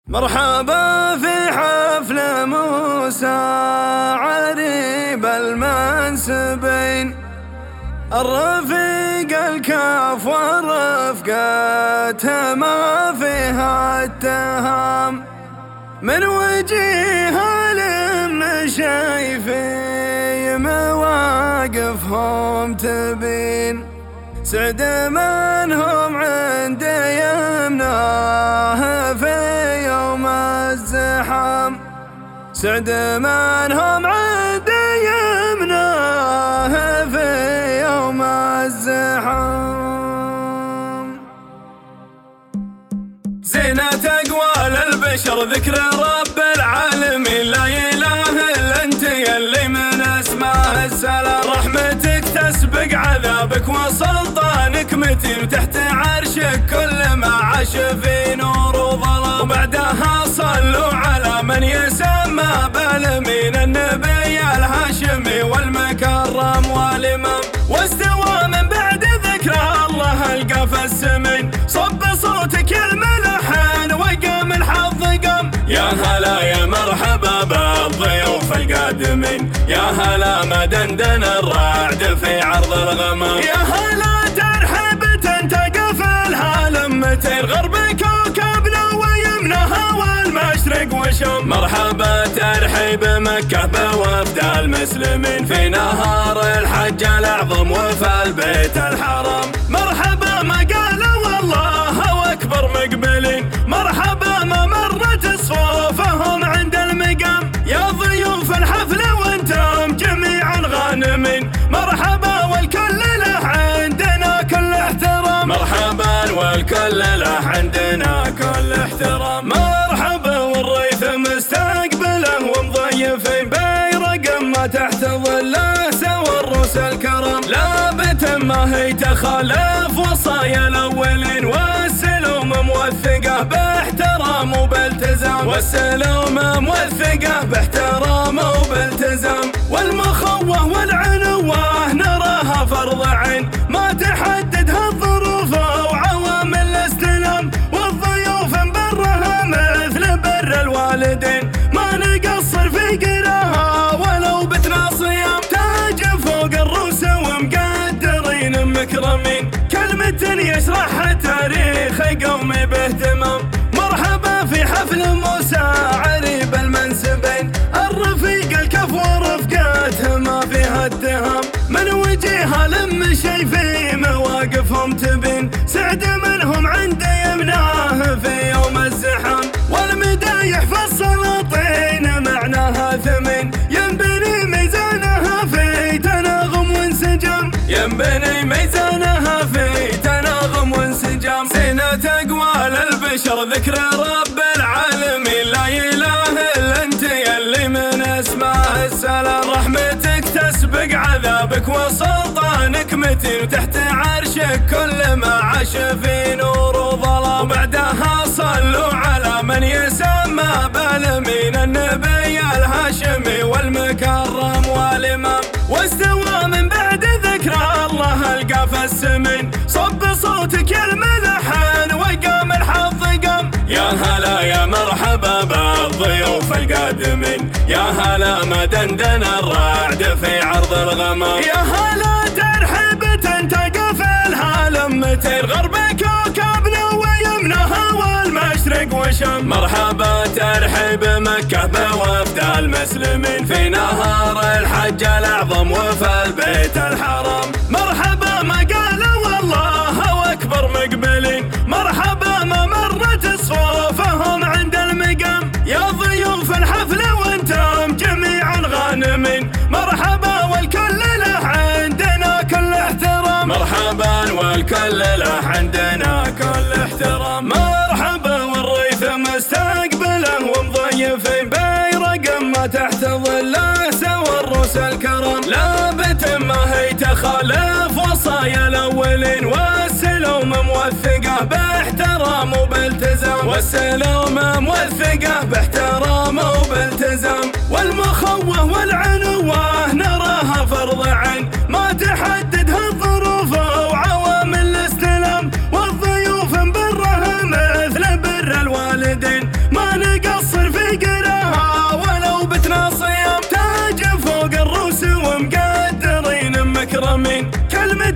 مرحبا في حفل موسى عريب المنسبين، الرفيق الكاف والرفقات ما فيها اتهام، من وجيه المشي في مواقفهم تبين، سعد منهم عند يمناه في يوم الزحام، سعد منهم عند يمناه في يوم الزحام. زينة أقوال البشر ذكر رب العالمين، لا إله إلا أنت يلي من اسماء السلام، رحمتك تسبق عذابك وسلطانك متين، تحت عرشك كل ما عاش في نور وظلام، وبعدها صلوا على من يسمى بالأمين، النبي الهاشمي والمكرم والإمام، واستوى من بعد ذكر الله القاف السمين، صب صوتك الملحن وقام الحظ قام، يا هلا يا مرحبا بالضيوف القادمين، يا هلا ما دندن الرعد في عرض الغمام، يا هلا ترحب تنتقى في الهالمتين، غرب كوكبنا ويمنها والمشرق وشام، مرحبا ترحيب مكة بوفد المسلمين، في نهار الحج الأعظم وفي البيت الحرام، مرحبا ما قالوا والله أكبر مقبلين، مرحبا ما مرت صفوفهم عند المقام، يا ضيوف الحفل وانتم جميعا غانمين، مرحبا والكل له عندنا كل احترام، مرحبا والكل له عندنا كل احترام، مرحبا والريث مستقبله ومضيفين بيرق ما تحت ظله سوى الروس الكرم، لابت ما هي تخالف وصايا الاولين، والسلوم موثقه باحترام وبالتزام، والسلوم موثقه باحترام وبالتزام، والمخوه والعنوه نراها فرض عين، ما تحددها الظروف وعوامل الاستلام، والضيوف نبرها مثل بر الوالدين، ما نقصر في قراها ولو بتنا صيام، تاج فوق الروس ومقدرين مكرمين، كلمة يشرح تاريخ قومي باهتمام، مرحبا في حفل موسى عريب المنسبين، الرفيق الكف ورفقاته ما فيها اتهام، من وجيها المشي في مواقفهم تبين، سعد منهم عند يمناه في يوم الزحام، والمدايح في السلاطين معناها ثمين، ينبني ميزانها في تناغم وانسجام، ينبني ميزانها في تناغم وانسجام، زينة أقوال البشر ذكر رب العالمين، لا إله إلا أنت يلي من اسماء السلام، رحمتك تسبق عذابك وسلطانك متين، تحت عرشك كل ما عاش في نور وظلام، وبعدها صلوا على من يسمى بالأمين، النبي الهاشمي والمكرم والإمام، واستوى من بعد ذكر الله القاف السمين، صب صوتك الملحن وقام الحظ قام، يا هلا يا مرحبا بالضيوف القادمين، يا هلا ما دندن الرعد في عرض الغمام، يا هلا ترحب تنتقى في الهالمتين، غرب كوكبنا ويمنها والمشرق وشام، مرحبا ترحيب مكة بوفد المسلمين، في نهار الحج الأعظم وفي البيت الحرام، مرحبا ما قالوا والله أكبر مقبلين، مرحبا ما مرت صفوفهم عند المقام، يا ضيوف الحفل وانتم جميعا غانمين، مرحبا والكل له عندنا كل احترام، مرحبا والكل له عندنا كل احترام، مرحبا والريث مستقبله ومضيفين بيرق ما تحت ظله سوى الروس الكرم، لابت ما هي تخالف وصايا الاولين، والسلوم موثقه باحترام وبالتزام، والسلوم موثقه باحترام وبالتزام، والمخوه والعنوه نراها فرض عين، ما تحددها الظروف وعوامل الاستلام، والضيوف نبرها مثل بر الوالدين، ما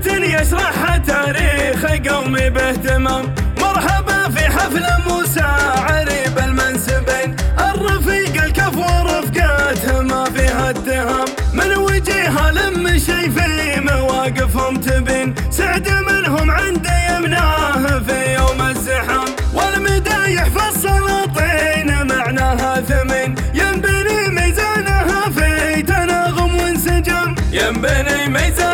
متن يشرح تاريخ قومي باهتمام. مرحبا في حفل موسى عريب المنسبين، الرفيق الكفو ورفقاته ما فيها اتهام، من وجيها لم شي في مواقفهم تبين، سعد منهم عند يمناه في يوم الزحام، والمدايح في السلاطين معناها ثمين، ينبني ميزانها في تناغم وانسجام، ينبني ميزانها